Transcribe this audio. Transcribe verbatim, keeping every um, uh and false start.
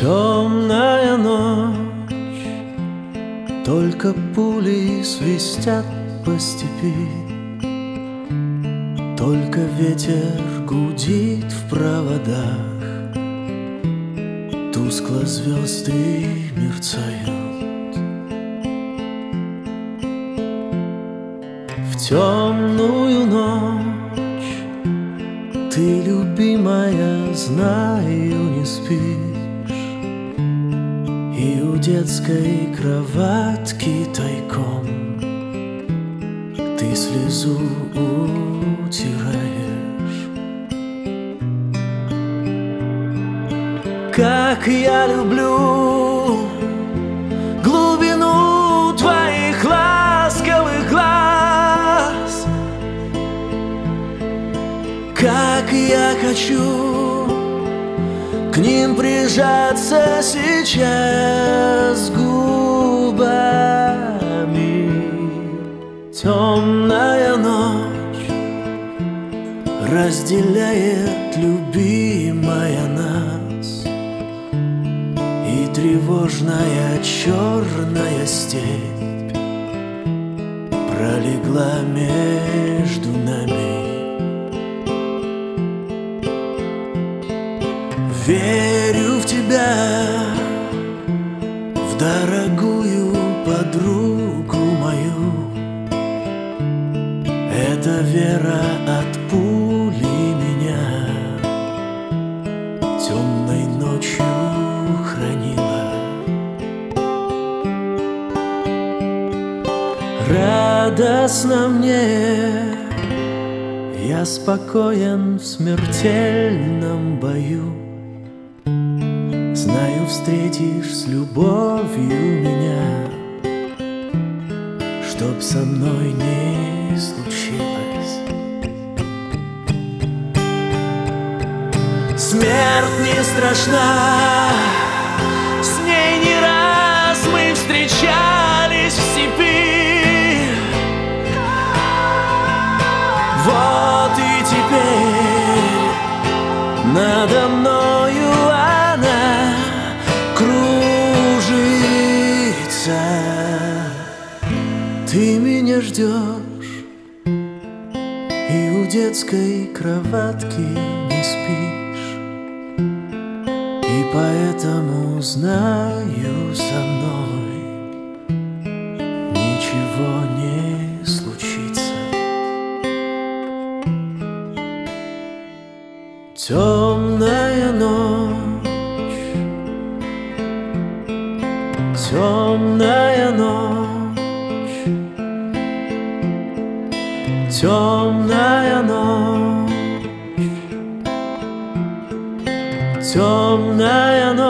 Темная ночь, только пули свистят по степи, только ветер гудит в проводах, тускло звезды мерцают. В темную ночь ты, любимая, знаю, не спишь, и у детской кроватки тайком ты слезу утираешь. Как я люблю глубину твоих ласковых глаз, как я хочу к ним прижаться сейчас губами. Темная ночь разделяет, любимая, нас, и тревожная черная степь пролегла между нами. Верю в тебя, в дорогую подругу мою. Эта вера от пули меня темной ночью хранила. Радостно мне, я спокоен в смертельном бою. Знаю, встретишь с любовью меня, чтоб со мной не случилось. Смерть не страшна, с ней не раз мы встречались в степи. Вот и теперь надо мною она кружится. Ты меня ждешь, и у детской кроватки не спишь, и поэтому знаю, со мной ничего не случится. Темная ночь, темная ночь, темная ночь, темная ночь.